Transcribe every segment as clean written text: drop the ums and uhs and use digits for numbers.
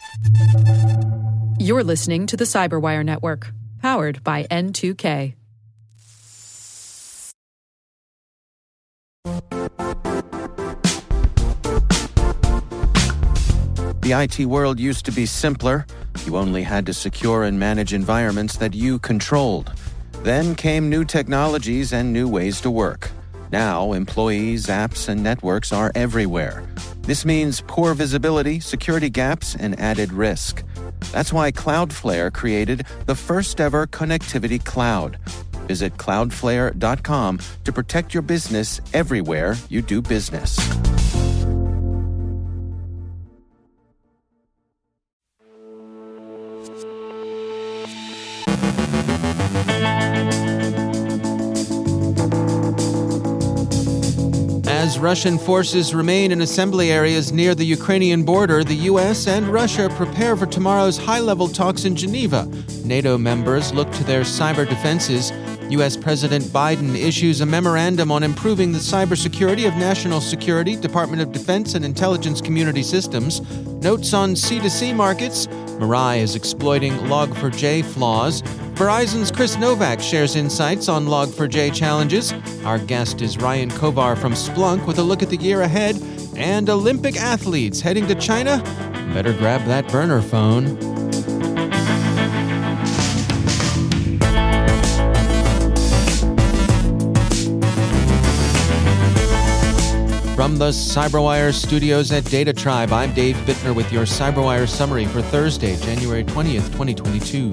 You're listening to the Cyberwire Network, powered by N2K. The IT world used to be simpler. You only had to secure and manage environments that you controlled. Then came new technologies and new ways to work. Now, employees, apps, and networks are everywhere. This means poor visibility, security gaps, and added risk. That's why Cloudflare created the first-ever connectivity cloud. Visit cloudflare.com to protect your business everywhere you do business. As Russian forces remain in assembly areas near the Ukrainian border, the U.S. and Russia prepare for tomorrow's high-level talks in Geneva. NATO members look to their cyber defenses. U.S. President Biden issues a memorandum on improving the cybersecurity of national security, Department of Defense, and intelligence community systems. Notes on C2C markets. Mirai is exploiting Log4j flaws. Verizon's Chris Novak shares insights on Log4j challenges. Our guest is Ryan Kovar from Splunk with a look at the year ahead. And Olympic athletes heading to China? Better grab that burner phone. From the CyberWire studios at Data Tribe, I'm Dave Bittner with your CyberWire summary for Thursday, January 20th, 2022.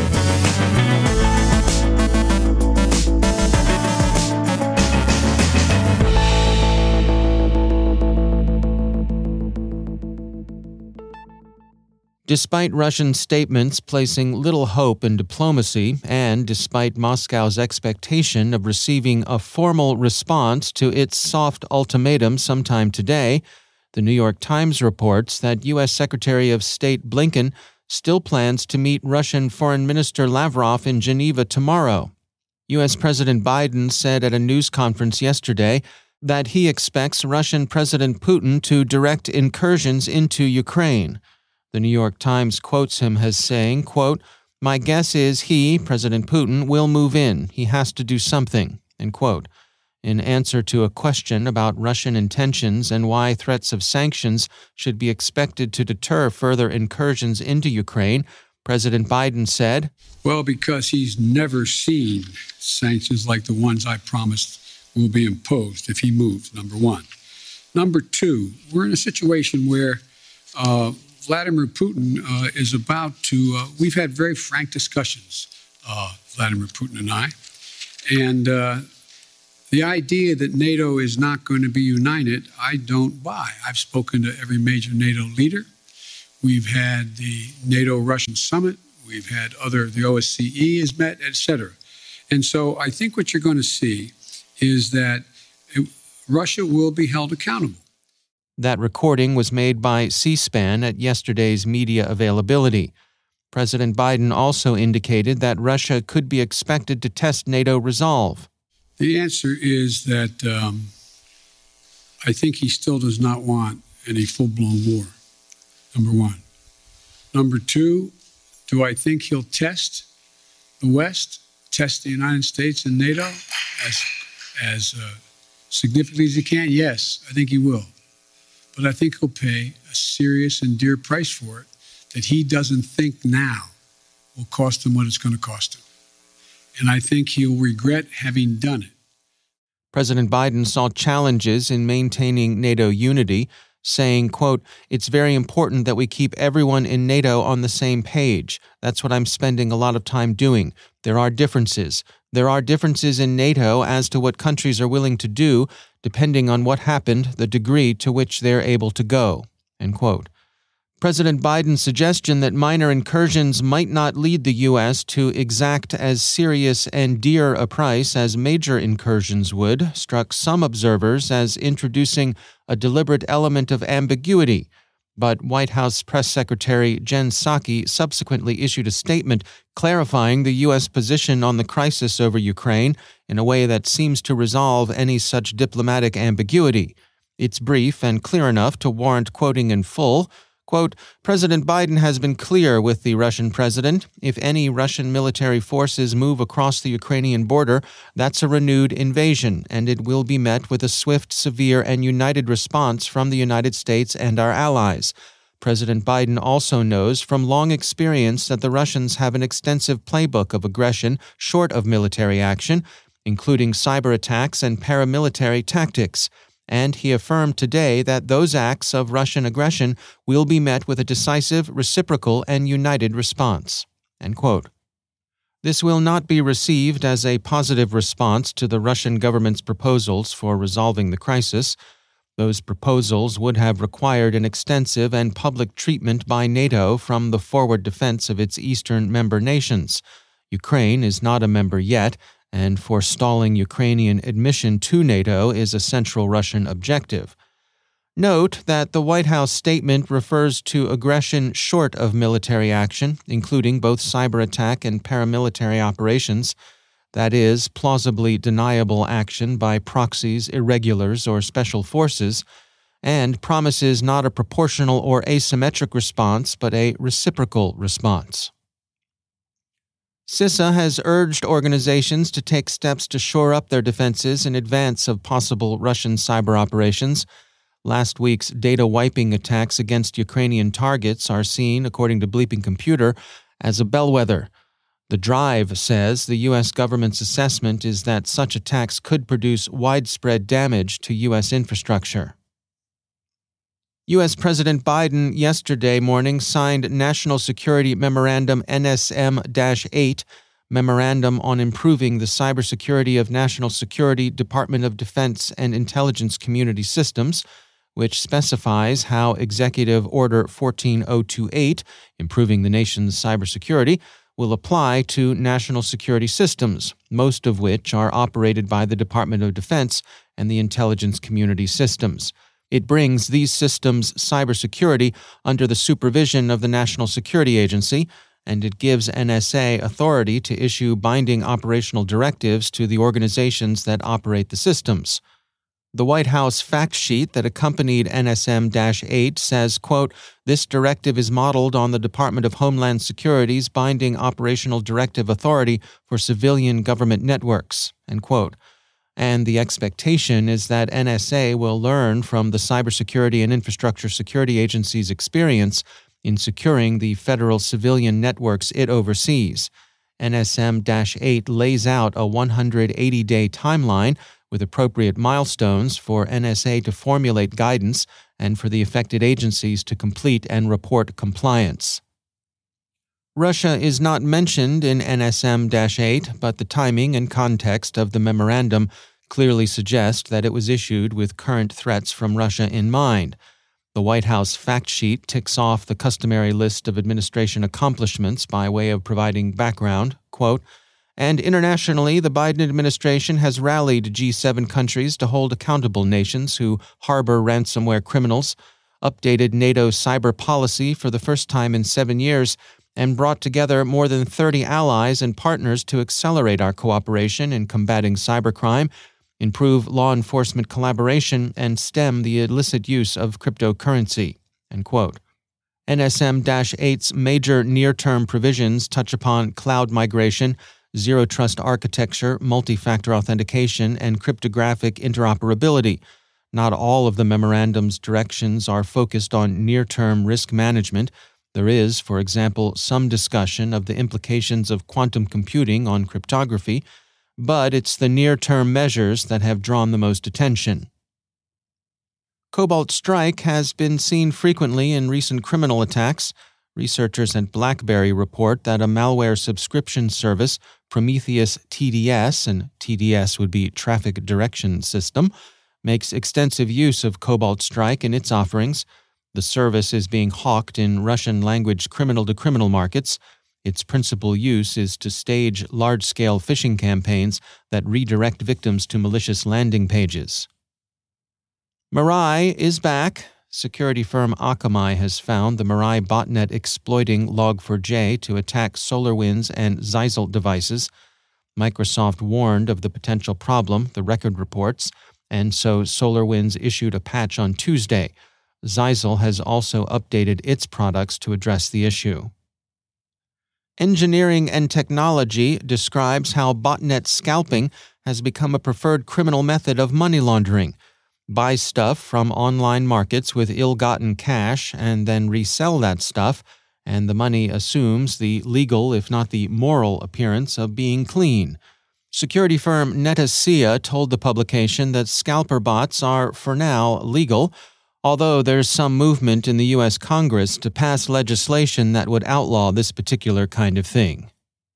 Despite Russian statements placing little hope in diplomacy, and despite Moscow's expectation of receiving a formal response to its soft ultimatum sometime today, the New York Times reports that U.S. Secretary of State Blinken still plans to meet Russian Foreign Minister Lavrov in Geneva tomorrow. U.S. President Biden said at a news conference yesterday that he expects Russian President Putin to direct incursions into Ukraine. The New York Times quotes him as saying, quote, "My guess is he, President Putin, will move in. He has to do something," end quote. In answer to a question about Russian intentions and why threats of sanctions should be expected to deter further incursions into Ukraine, President Biden said, "Well, because he's never seen sanctions like the ones I promised will be imposed if he moves, number one. Number two, we're in a situation where Vladimir Putin is about to, we've had very frank discussions, Vladimir Putin and I, and the idea that NATO is not going to be united, I don't buy. I've spoken to every major NATO leader. We've had the NATO-Russian summit. We've had the OSCE has met, et cetera. And so I think what you're going to see is that Russia will be held accountable. That recording was made by C-SPAN at yesterday's media availability. President Biden also indicated that Russia could be expected to test NATO resolve. The answer is that I think he still does not want any full-blown war, number one. Number two, do I think he'll test the West, test the United States and NATO as significantly as he can? Yes, I think he will. But I think he'll pay a serious and dear price for it that he doesn't think now will cost him what it's going to cost him. And I think he'll regret having done it. President Biden saw challenges in maintaining NATO unity, saying, quote, "It's very important that we keep everyone in NATO on the same page. That's what I'm spending a lot of time doing. There are differences. There are differences in NATO as to what countries are willing to do, depending on what happened, the degree to which they're able to go," end quote. President Biden's suggestion that minor incursions might not lead the U.S. to exact as serious and dear a price as major incursions would struck some observers as introducing a deliberate element of ambiguity. But White House Press Secretary Jen Psaki subsequently issued a statement clarifying the U.S. position on the crisis over Ukraine in a way that seems to resolve any such diplomatic ambiguity. It's brief and clear enough to warrant quoting in full. Quote, President Biden has been clear with the Russian president. If any Russian military forces move across the Ukrainian border, that's a renewed invasion, and it will be met with a swift, severe, and united response from the United States and our allies. President Biden also knows from long experience that the Russians have an extensive playbook of aggression short of military action, including cyber attacks and paramilitary tactics. And he affirmed today that those acts of Russian aggression will be met with a decisive, reciprocal, and united response. End quote. This will not be received as a positive response to the Russian government's proposals for resolving the crisis. Those proposals would have required an extensive and public treatment by NATO from the forward defense of its eastern member nations. Ukraine is not a member yet, and forestalling Ukrainian admission to NATO is a central Russian objective. Note that the White House statement refers to aggression short of military action, including both cyber attack and paramilitary operations, that is, plausibly deniable action by proxies, irregulars, or special forces, and promises not a proportional or asymmetric response, but a reciprocal response. CISA has urged organizations to take steps to shore up their defenses in advance of possible Russian cyber operations. Last week's data wiping attacks against Ukrainian targets are seen, according to Bleeping Computer, as a bellwether. The Drive says the U.S. government's assessment is that such attacks could produce widespread damage to U.S. infrastructure. U.S. President Biden yesterday morning signed National Security Memorandum NSM-8, Memorandum on Improving the Cybersecurity of National Security, Department of Defense, and Intelligence Community Systems, which specifies how Executive Order 14028, Improving the Nation's Cybersecurity, will apply to national security systems, most of which are operated by the Department of Defense and the Intelligence Community Systems. It brings these systems' cybersecurity under the supervision of the National Security Agency, and it gives NSA authority to issue binding operational directives to the organizations that operate the systems. The White House fact sheet that accompanied NSM-8 says, quote, this directive is modeled on the Department of Homeland Security's binding operational directive authority for civilian government networks, end quote. And the expectation is that NSA will learn from the Cybersecurity and Infrastructure Security Agency's experience in securing the federal civilian networks it oversees. NSM-8 lays out a 180-day timeline with appropriate milestones for NSA to formulate guidance and for the affected agencies to complete and report compliance. Russia is not mentioned in NSM-8, but the timing and context of the memorandum clearly suggest that it was issued with current threats from Russia in mind. The White House fact sheet ticks off the customary list of administration accomplishments by way of providing background, quote, and internationally, the Biden administration has rallied G7 countries to hold accountable nations who harbor ransomware criminals, updated NATO cyber policy for the first time in 7 years, and brought together more than 30 allies and partners to accelerate our cooperation in combating cybercrime, improve law enforcement collaboration, and stem the illicit use of cryptocurrency, end quote. NSM-8's major near-term provisions touch upon cloud migration, zero-trust architecture, multi-factor authentication, and cryptographic interoperability. Not all of the memorandum's directions are focused on near-term risk management. There is, for example, some discussion of the implications of quantum computing on cryptography, but it's the near-term measures that have drawn the most attention. Cobalt Strike has been seen frequently in recent criminal attacks. Researchers at BlackBerry report that a malware subscription service, Prometheus TDS, and TDS would be Traffic Direction System, makes extensive use of Cobalt Strike in its offerings. The service is being hawked in Russian-language criminal-to-criminal markets. Its principal use is to stage large-scale phishing campaigns that redirect victims to malicious landing pages. Mirai is back. Security firm Akamai has found the Mirai botnet exploiting Log4j to attack SolarWinds and Zyxel devices. Microsoft warned of the potential problem, the record reports, and so SolarWinds issued a patch on Tuesday. Zeisel has also updated its products to address the issue. Engineering and Technology describes how botnet scalping has become a preferred criminal method of money laundering. Buy stuff from online markets with ill-gotten cash and then resell that stuff, and the money assumes the legal, if not the moral, appearance of being clean. Security firm Netasia told the publication that scalper bots are, for now, legal, although there's some movement in the U.S. Congress to pass legislation that would outlaw this particular kind of thing.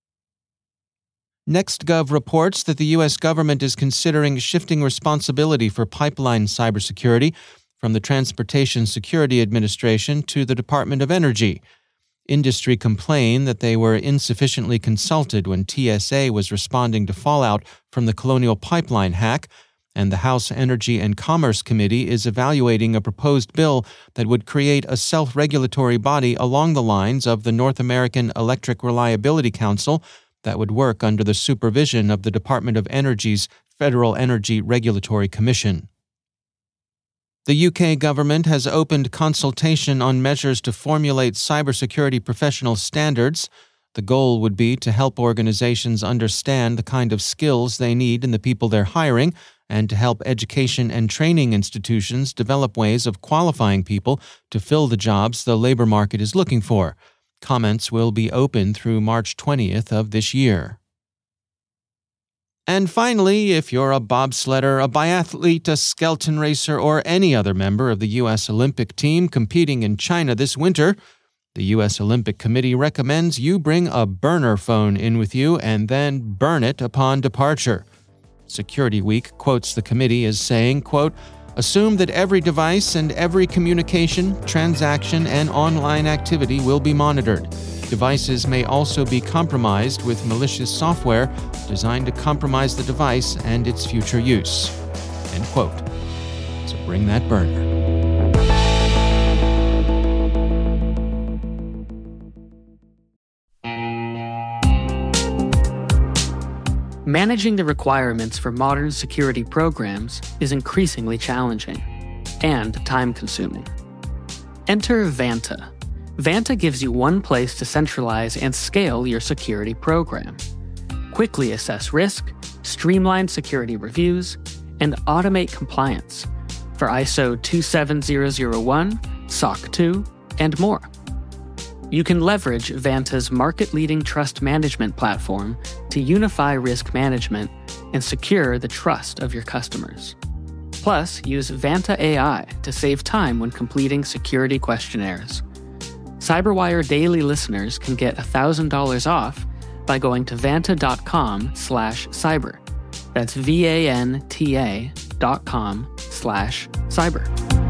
NextGov reports that the U.S. government is considering shifting responsibility for pipeline cybersecurity from the Transportation Security Administration to the Department of Energy. Industry complained that they were insufficiently consulted when TSA was responding to fallout from the Colonial Pipeline hack, and the House Energy and Commerce Committee is evaluating a proposed bill that would create a self-regulatory body along the lines of the North American Electric Reliability Council that would work under the supervision of the Department of Energy's Federal Energy Regulatory Commission. The UK government has opened consultation on measures to formulate cybersecurity professional standards. The goal would be to help organizations understand the kind of skills they need in the people they're hiring, and to help education and training institutions develop ways of qualifying people to fill the jobs the labor market is looking for. Comments will be open through March 20th of this year. And finally, if you're a bobsledder, a biathlete, a skeleton racer, or any other member of the U.S. Olympic team competing in China this winter, the U.S. Olympic Committee recommends you bring a burner phone in with you and then burn it upon departure. Security Week quotes the committee as saying, quote, "Assume that every device and every communication, transaction, and online activity will be monitored. Devices may also be compromised with malicious software designed to compromise the device and its future use." End quote. So bring that burner. Managing the requirements for modern security programs is increasingly challenging and time-consuming. Enter Vanta. Vanta gives you one place to centralize and scale your security program. Quickly assess risk, streamline security reviews, and automate compliance for ISO 27001, SOC 2, and more. You can leverage Vanta's market-leading trust management platform to unify risk management and secure the trust of your customers. Plus, use Vanta AI to save time when completing security questionnaires. CyberWire Daily listeners can get $1,000 off by going to vanta.com/cyber. That's vanta.com/cyber.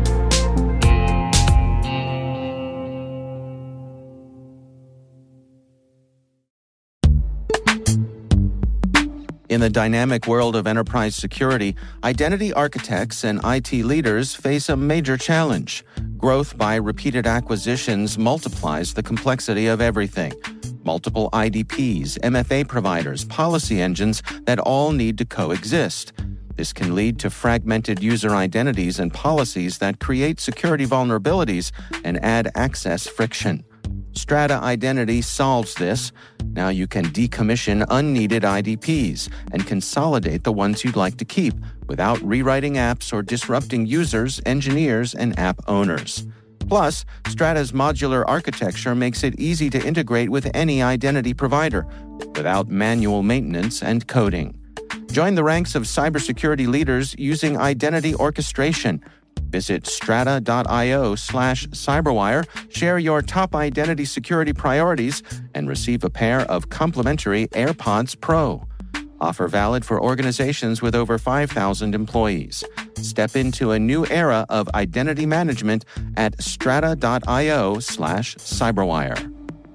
In the dynamic world of enterprise security, identity architects and IT leaders face a major challenge. Growth by repeated acquisitions multiplies the complexity of everything. Multiple IDPs, MFA providers, policy engines that all need to coexist. This can lead to fragmented user identities and policies that create security vulnerabilities and add access friction. Strata Identity solves this. Now you can decommission unneeded IDPs and consolidate the ones you'd like to keep without rewriting apps or disrupting users, engineers, and app owners. Plus, Strata's modular architecture makes it easy to integrate with any identity provider without manual maintenance and coding. Join the ranks of cybersecurity leaders using identity orchestration. Visit strata.io/cyberwire, share your top identity security priorities, and receive a pair of complimentary AirPods Pro. Offer valid for organizations with over 5,000 employees. Step into a new era of identity management at strata.io/cyberwire.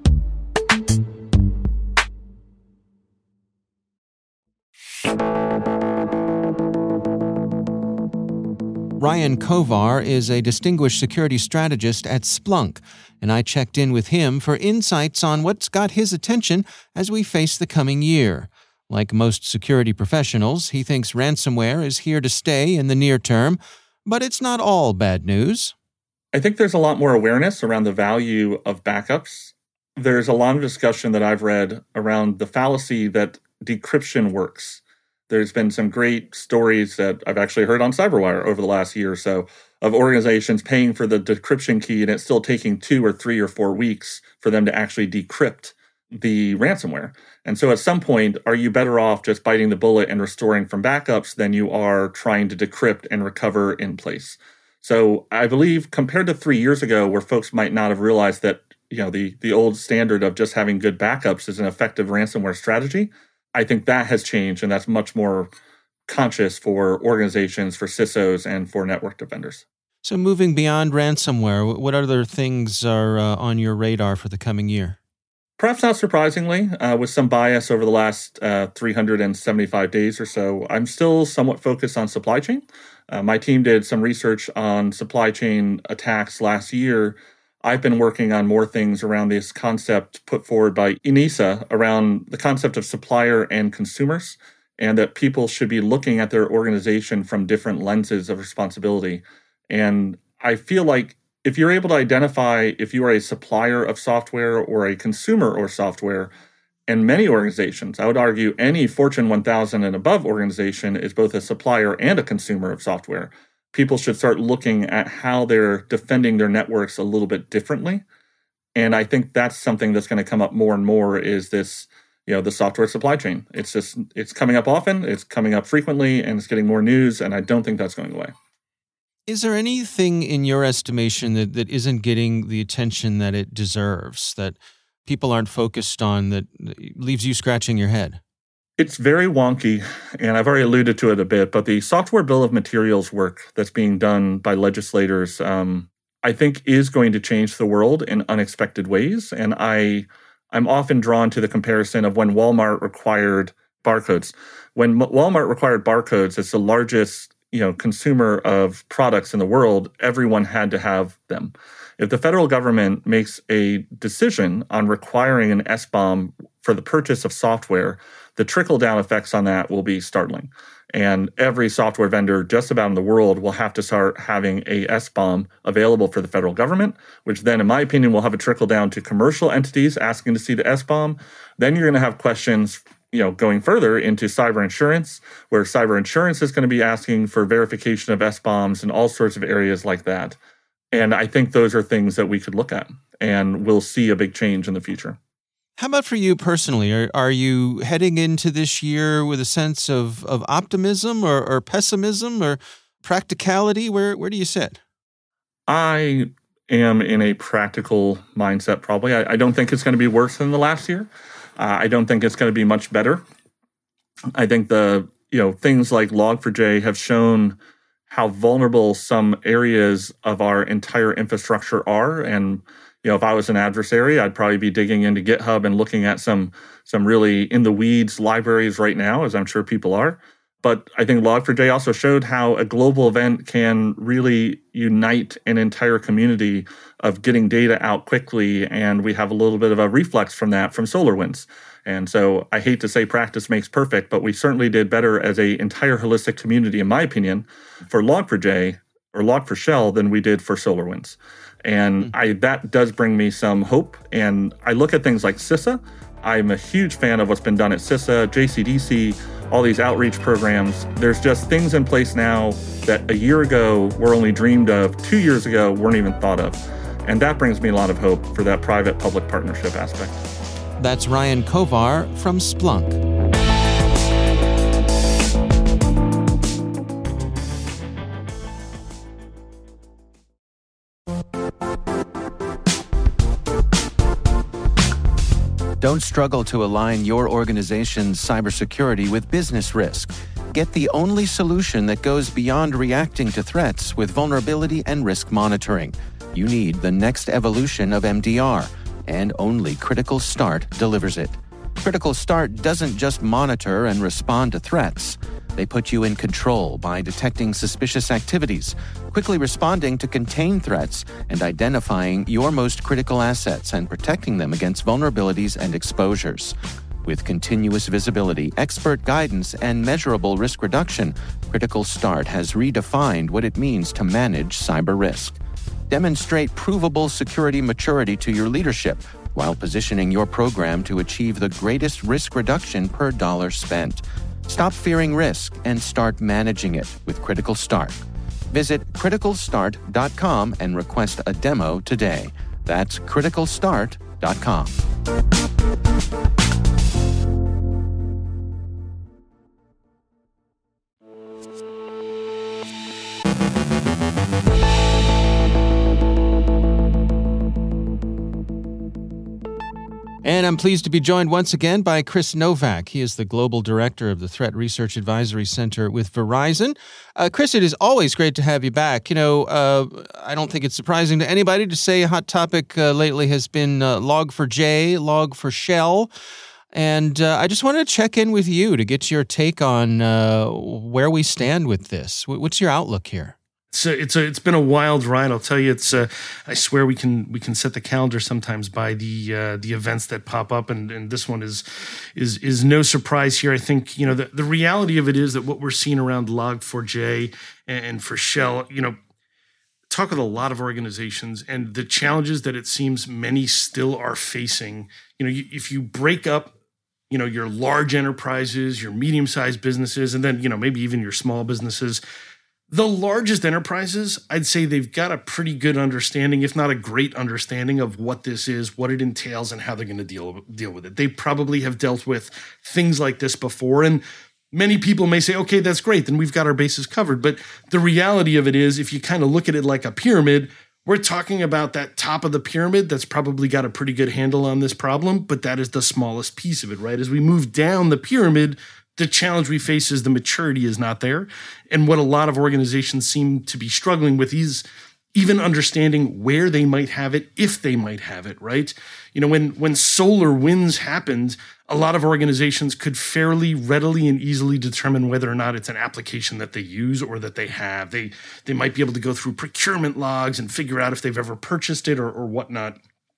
Ryan Kovar is a distinguished security strategist at Splunk, and I checked in with him for insights on what's got his attention as we face the coming year. Like most security professionals, he thinks ransomware is here to stay in the near term, but it's not all bad news. I think there's a lot more awareness around the value of backups. There's a lot of discussion that I've read around the fallacy that decryption works. There's been some great stories that I've actually heard on CyberWire over the last year or so of organizations paying for the decryption key and it's still taking 2 or 3 or 4 weeks for them to actually decrypt the ransomware. And so at some point, are you better off just biting the bullet and restoring from backups than you are trying to decrypt and recover in place? So I believe compared to 3 years ago, where folks might not have realized that the old standard of just having good backups is an effective ransomware strategy, I think that has changed, and that's much more conscious for organizations, for CISOs, and for network defenders. So moving beyond ransomware, what other things are on your radar for the coming year? Perhaps not surprisingly, with some bias over the last 375 days or so, I'm still somewhat focused on supply chain. My team did some research on supply chain attacks last year. I've been working on more things around this concept put forward by ENISA around the concept of supplier and consumers, and that people should be looking at their organization from different lenses of responsibility. And I feel like if you're able to identify if you are a supplier of software or a consumer or software, and many organizations, I would argue any Fortune 1000 and above organization is both a supplier and a consumer of software, people should start looking at how they're defending their networks a little bit differently. And I think that's something that's going to come up more and more is this, the software supply chain. It's coming up often, it's coming up frequently, and it's getting more news, and I don't think that's going away. Is there anything in your estimation that isn't getting the attention that it deserves, that people aren't focused on, that leaves you scratching your head? It's very wonky, and I've already alluded to it a bit, but the software bill of materials work that's being done by legislators, I think is going to change the world in unexpected ways. And I'm often drawn to the comparison of when Walmart required barcodes. When Walmart required barcodes, it's the largest consumer of products in the world, everyone had to have them. If the federal government makes a decision on requiring an SBOM for the purchase of software, the trickle-down effects on that will be startling. And every software vendor just about in the world will have to start having a SBOM available for the federal government, which then, in my opinion, will have a trickle-down to commercial entities asking to see the SBOM. Then you're going to have questions going further into cyber insurance, where cyber insurance is going to be asking for verification of SBOMs and all sorts of areas like that. And I think those are things that we could look at, and we'll see a big change in the future. How about for you personally? Are you heading into this year with a sense of optimism or pessimism or practicality? Where do you sit? I am in a practical mindset, probably. I don't think it's going to be worse than the last year. I don't think it's going to be much better. I think things like Log4j have shown how vulnerable some areas of our entire infrastructure are. And, if I was an adversary, I'd probably be digging into GitHub and looking at some really in the weeds libraries right now, as I'm sure people are. But I think Log4j also showed how a global event can really unite an entire community of getting data out quickly. And we have a little bit of a reflex from that from SolarWinds. And so I hate to say practice makes perfect, but we certainly did better as an entire holistic community, in my opinion, for Log4j or Log4Shell than we did for SolarWinds. And that does bring me some hope. And I look at things like CISA. I'm a huge fan of what's been done at CISA, JCDC, all these outreach programs. There's just things in place now that a year ago were only dreamed of, 2 years ago weren't even thought of. And that brings me a lot of hope for that private-public partnership aspect. That's Ryan Kovar from Splunk. Don't struggle to align your organization's cybersecurity with business risk. Get the only solution that goes beyond reacting to threats with vulnerability and risk monitoring. You need the next evolution of MDR, and only Critical Start delivers it. Critical Start doesn't just monitor and respond to threats. They put you in control by detecting suspicious activities, quickly responding to contain threats, and identifying your most critical assets and protecting them against vulnerabilities and exposures. With continuous visibility, expert guidance, and measurable risk reduction, Critical Start has redefined what it means to manage cyber risk. Demonstrate provable security maturity to your leadership while positioning your program to achieve the greatest risk reduction per dollar spent. Stop fearing risk and start managing it with Critical Start. Visit criticalstart.com and request a demo today. That's criticalstart.com. And I'm pleased to be joined once again by Chris Novak. He is the Global Director of the Threat Research Advisory Center with Verizon. Chris, it is always great to have you back. I don't think it's surprising to anybody to say a hot topic lately has been Log4j, Log4Shell. And I just wanted to check in with you to get your take on where we stand with this. What's your outlook here? It's been a wild ride. I'll tell you. I swear we can set the calendar sometimes by the events that pop up, and this one is no surprise here. I think the reality of it is that what we're seeing around Log4j and for Shell, talk with a lot of organizations and the challenges that it seems many still are facing. If you break up your large enterprises, your medium-sized businesses, and then maybe even your small businesses. The largest enterprises, I'd say they've got a pretty good understanding, if not a great understanding, of what this is, what it entails, and how they're going to deal with it. They probably have dealt with things like this before, and many people may say, okay, that's great, then we've got our bases covered. But the reality of it is, if you kind of look at it like a pyramid, we're talking about that top of the pyramid that's probably got a pretty good handle on this problem, but that is the smallest piece of it, right? As we move down the pyramid, the challenge we face is the maturity is not there. And what a lot of organizations seem to be struggling with is even understanding where they might have it, if they might have it, right? When SolarWinds happened, a lot of organizations could fairly readily and easily determine whether or not it's an application that they use or that they have. They might be able to go through procurement logs and figure out if they've ever purchased it or whatnot.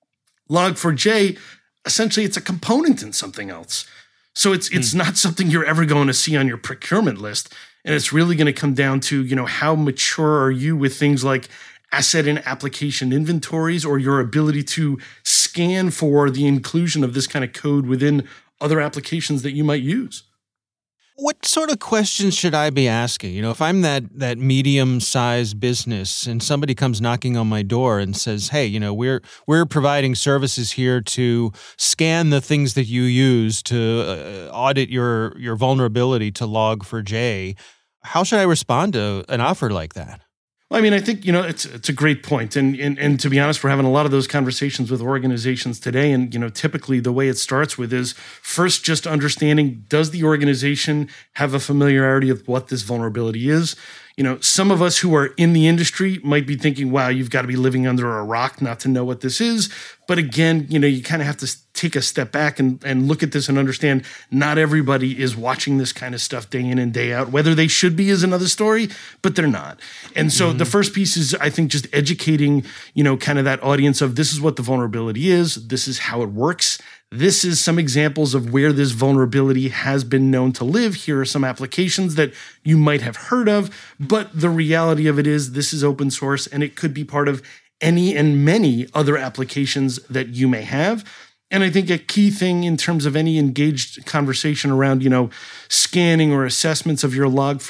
Log4j, essentially, it's a component in something else. So it's not something you're ever going to see on your procurement list. And it's really going to come down to, how mature are you with things like asset and application inventories or your ability to scan for the inclusion of this kind of code within other applications that you might use. What sort of questions should I be asking? If I'm that medium-sized business and somebody comes knocking on my door and says, hey, we're providing services here to scan the things that you use to audit your vulnerability to Log4j, how should I respond to an offer like that? Well, I think, it's a great point. And to be honest, we're having a lot of those conversations with organizations today. And, typically the way it starts with is first just understanding, does the organization have a familiarity of what this vulnerability is? Some of us who are in the industry might be thinking, wow, you've got to be living under a rock not to know what this is. But again, you kind of have to take a step back and look at this and understand not everybody is watching this kind of stuff day in and day out. Whether they should be is another story, but they're not. And so the first piece is, I think, just educating, kind of that audience of this is what the vulnerability is. This is how it works. This is some examples of where this vulnerability has been known to live. Here are some applications that you might have heard of, but the reality of it is this is open source and it could be part of any and many other applications that you may have. And I think a key thing in terms of any engaged conversation around, scanning or assessments of your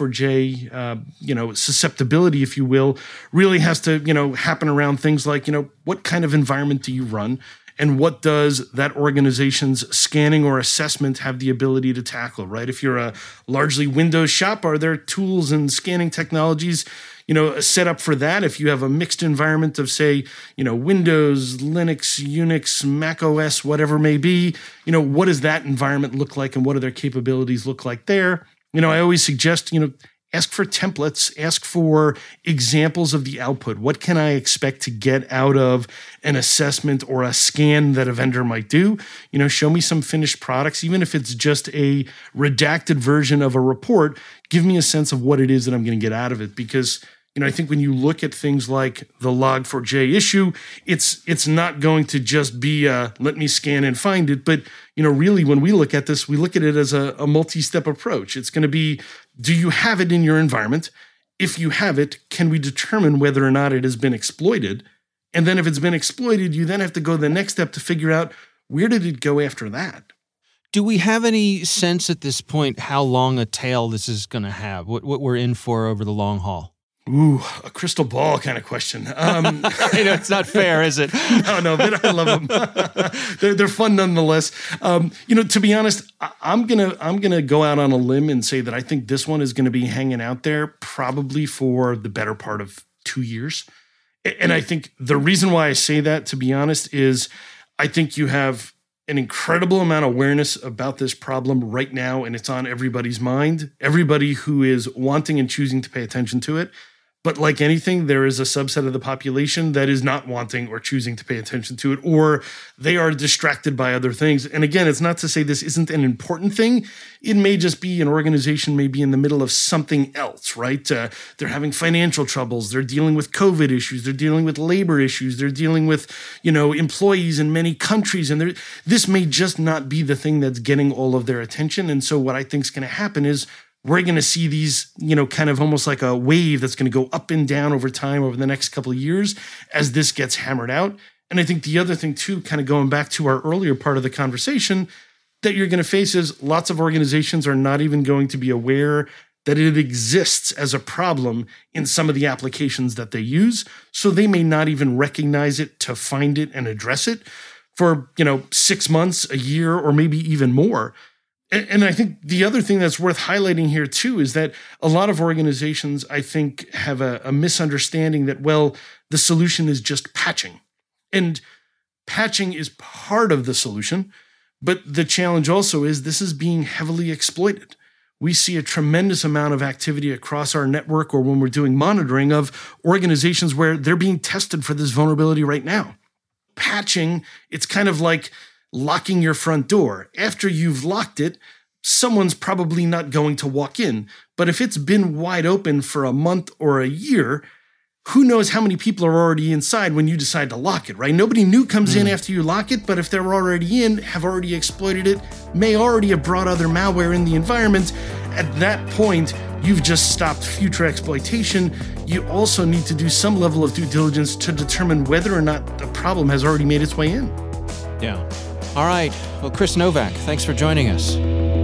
Log4j, susceptibility, if you will, really has to, happen around things like, what kind of environment do you run? And what does that organization's scanning or assessment have the ability to tackle, right? If you're a largely Windows shop, are there tools and scanning technologies, set up for that? If you have a mixed environment of, say, Windows, Linux, Unix, Mac OS, whatever it may be, what does that environment look like and what do their capabilities look like there? I always suggest, ask for templates, ask for examples of the output. What can I expect to get out of an assessment or a scan that a vendor might do? Show me some finished products, even if it's just a redacted version of a report, give me a sense of what it is that I'm going to get out of it. Because, I think when you look at things like the Log4j issue, it's not going to just be let me scan and find it. But, really when we look at this, we look at it as a multi-step approach. It's going to be, do you have it in your environment? If you have it, can we determine whether or not it has been exploited? And then if it's been exploited, you then have to go the next step to figure out where did it go after that? Do we have any sense at this point how long a tail this is going to have? What we're in for over the long haul? Ooh, a crystal ball kind of question. I know it's not fair, is it? No, but I love them. They're fun nonetheless. To be honest, I'm gonna go out on a limb and say that I think this one is going to be hanging out there probably for the better part of 2 years. And I think the reason why I say that, to be honest, is I think you have an incredible amount of awareness about this problem right now, and it's on everybody's mind. Everybody who is wanting and choosing to pay attention to it. But like anything, there is a subset of the population that is not wanting or choosing to pay attention to it, or they are distracted by other things. And again, it's not to say this isn't an important thing. It may just be an organization may be in the middle of something else, right? They're having financial troubles. They're dealing with COVID issues. They're dealing with labor issues. They're dealing with, employees in many countries. And this may just not be the thing that's getting all of their attention. And so what I think is going to happen is we're going to see these, kind of almost like a wave that's going to go up and down over time over the next couple of years as this gets hammered out. And I think the other thing too, kind of going back to our earlier part of the conversation, that you're going to face is lots of organizations are not even going to be aware that it exists as a problem in some of the applications that they use. So they may not even recognize it to find it and address it for, 6 months, a year, or maybe even more. And I think the other thing that's worth highlighting here too is that a lot of organizations, I think, have a misunderstanding that, the solution is just patching. And patching is part of the solution, but the challenge also is this is being heavily exploited. We see a tremendous amount of activity across our network or when we're doing monitoring of organizations where they're being tested for this vulnerability right now. Patching, it's kind of like locking your front door. After you've locked it, someone's probably not going to walk in. But if it's been wide open for a month or a year, who knows how many people are already inside when you decide to lock it, right? Nobody new comes in after you lock it, but if they're already in, have already exploited it, may already have brought other malware in the environment, at that point, you've just stopped future exploitation. You also need to do some level of due diligence to determine whether or not the problem has already made its way in. Yeah. All right. Well, Chris Novak, thanks for joining us.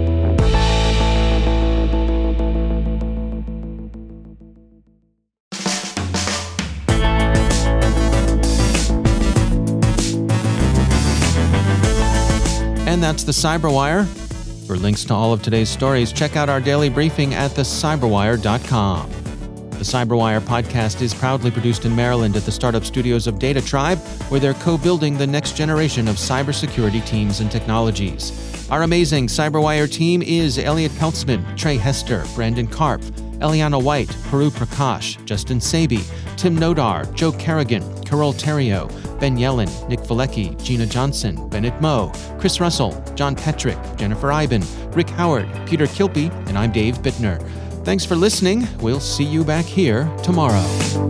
And that's the Cyberwire. For links to all of today's stories, check out our daily briefing at thecyberwire.com. The Cyberwire podcast is proudly produced in Maryland at the startup studios of Data Tribe, where they're co-building the next generation of cybersecurity teams and technologies. Our amazing Cyberwire team is Elliot Peltzman, Trey Hester, Brandon Karp, Eliana White, Paru Prakash, Justin Sabi, Tim Nodar, Joe Kerrigan, Carol Terrio, Ben Yellen, Nick Valecki, Gina Johnson, Bennett Moe, Chris Russell, John Petrick, Jennifer Iben, Rick Howard, Peter Kilpie, and I'm Dave Bittner. Thanks for listening. We'll see you back here tomorrow.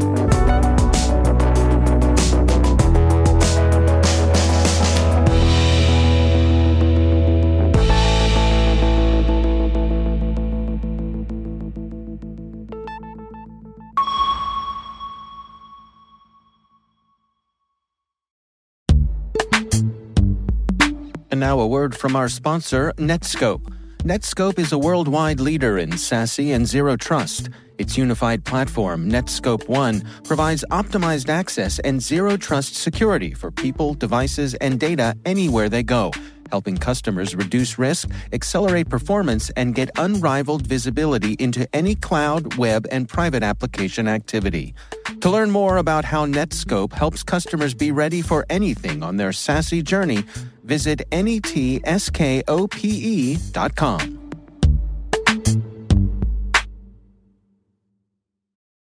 And now a word from our sponsor, Netskope. Netskope is a worldwide leader in SASE and Zero Trust. Its unified platform, Netskope One, provides optimized access and Zero Trust security for people, devices, and data anywhere they go, helping customers reduce risk, accelerate performance, and get unrivaled visibility into any cloud, web, and private application activity. To learn more about how Netskope helps customers be ready for anything on their SASE journey, visit netskope.com.